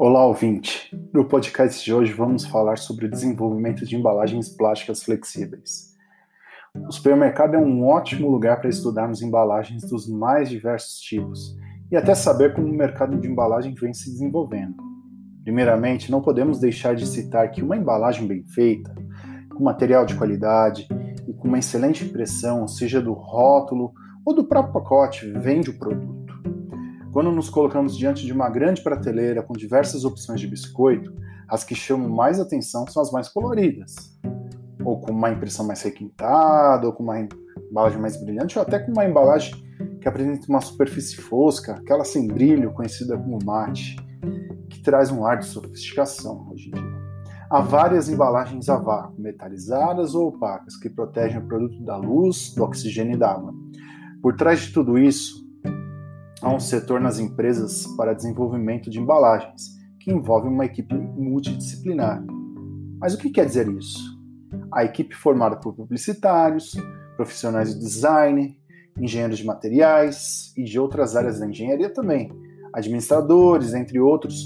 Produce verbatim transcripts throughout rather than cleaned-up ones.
Olá, ouvinte! No podcast de hoje vamos falar sobre o desenvolvimento de embalagens plásticas flexíveis. O supermercado é um ótimo lugar para estudarmos embalagens dos mais diversos tipos e até saber como o mercado de embalagem vem se desenvolvendo. Primeiramente, não podemos deixar de citar que uma embalagem bem feita, com material de qualidade e com uma excelente impressão, seja do rótulo ou do próprio pacote, vende o produto. Quando nos colocamos diante de uma grande prateleira com diversas opções de biscoito, as que chamam mais atenção são as mais coloridas, ou com uma impressão mais requintada, ou com uma embalagem mais brilhante, ou até com uma embalagem que apresenta uma superfície fosca, aquela sem brilho, conhecida como mate, que traz um ar de sofisticação hoje em dia. Há várias embalagens a vácuo, metalizadas ou opacas, que protegem o produto da luz, do oxigênio e da água. Por trás de tudo isso, há um setor nas empresas para desenvolvimento de embalagens, que envolve uma equipe multidisciplinar. Mas o que quer dizer isso? A equipe formada por publicitários, profissionais de design, engenheiros de materiais e de outras áreas da engenharia também, administradores, entre outros.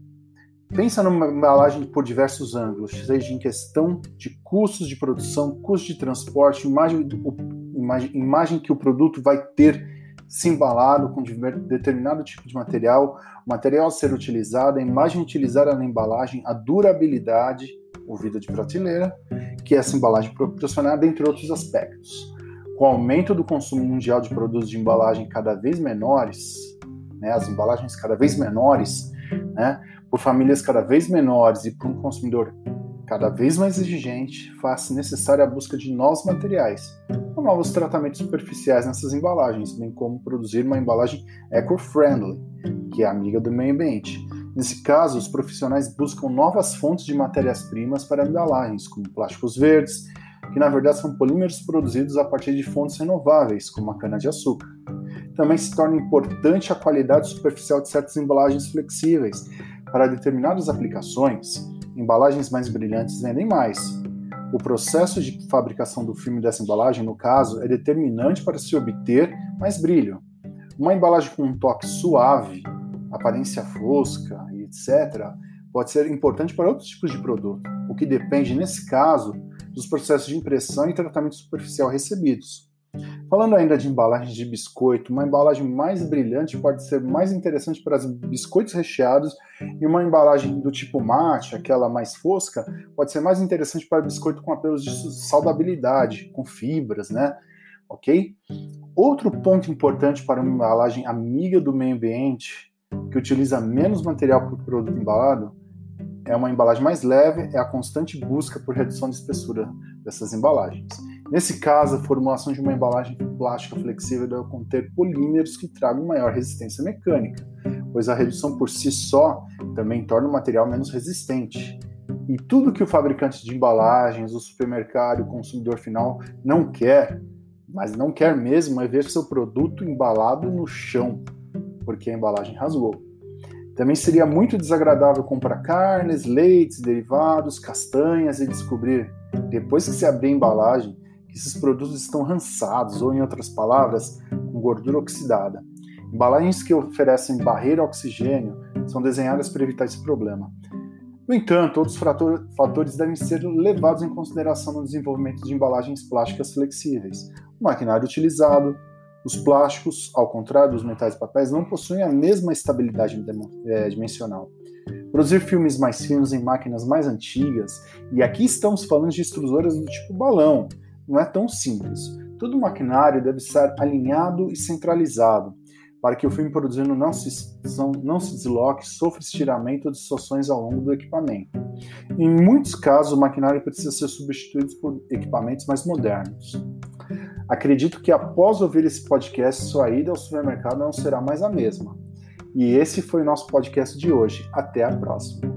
Pensa numa embalagem por diversos ângulos, seja em questão de custos de produção, custo de transporte, imagem, do, imagem, imagem que o produto vai ter se embalado com determinado tipo de material, o material a ser utilizado, a imagem utilizada na embalagem, a durabilidade, o vida de prateleira, que essa embalagem proporciona, dentre outros aspectos. Com o aumento do consumo mundial de produtos de embalagem cada vez menores, né, as embalagens cada vez menores, né, por famílias cada vez menores e por um consumidor cada vez mais exigente, faz-se necessária a busca de novos materiais, ou novos tratamentos superficiais nessas embalagens, bem como produzir uma embalagem eco-friendly, que é amiga do meio ambiente. Nesse caso, os profissionais buscam novas fontes de matérias-primas para embalagens, como plásticos verdes, que na verdade são polímeros produzidos a partir de fontes renováveis, como a cana-de-açúcar. Também se torna importante a qualidade superficial de certas embalagens flexíveis. Para determinadas aplicações, embalagens mais brilhantes vendem mais. O processo de fabricação do filme dessa embalagem, no caso, é determinante para se obter mais brilho. Uma embalagem com um toque suave, aparência fosca e etcétera, pode ser importante para outros tipos de produto, o que depende, nesse caso, dos processos de impressão e tratamento superficial recebidos. Falando ainda de embalagens de biscoito, uma embalagem mais brilhante pode ser mais interessante para os biscoitos recheados e uma embalagem do tipo mate, aquela mais fosca, pode ser mais interessante para biscoito com apelos de saudabilidade, com fibras, né? Ok? Outro ponto importante para uma embalagem amiga do meio ambiente, que utiliza menos material para o produto embalado, é uma embalagem mais leve, é a constante busca por redução de espessura dessas embalagens. Nesse caso, a formulação de uma embalagem plástica flexível deve conter polímeros que tragam maior resistência mecânica, pois a redução por si só também torna o material menos resistente. E tudo que o fabricante de embalagens, o supermercado, o consumidor final não quer, mas não quer mesmo, é ver seu produto embalado no chão, porque a embalagem rasgou. Também seria muito desagradável comprar carnes, leites, derivados, castanhas e descobrir, depois que se abrir a embalagem, que esses produtos estão rançados, ou em outras palavras, com gordura oxidada. Embalagens que oferecem barreira ao oxigênio são desenhadas para evitar esse problema. No entanto, outros fatores devem ser levados em consideração no desenvolvimento de embalagens plásticas flexíveis. O maquinário utilizado, os plásticos, ao contrário dos metais e papéis, não possuem a mesma estabilidade dimensional. Produzir filmes mais finos em máquinas mais antigas, e aqui estamos falando de extrusoras do tipo balão, não é tão simples. Todo o maquinário deve estar alinhado e centralizado, para que o filme produzido não se, não se desloque, sofra estiramento ou distorções ao longo do equipamento. Em muitos casos, o maquinário precisa ser substituído por equipamentos mais modernos. Acredito que após ouvir esse podcast, sua ida ao supermercado não será mais a mesma. E esse foi o nosso podcast de hoje. Até a próxima.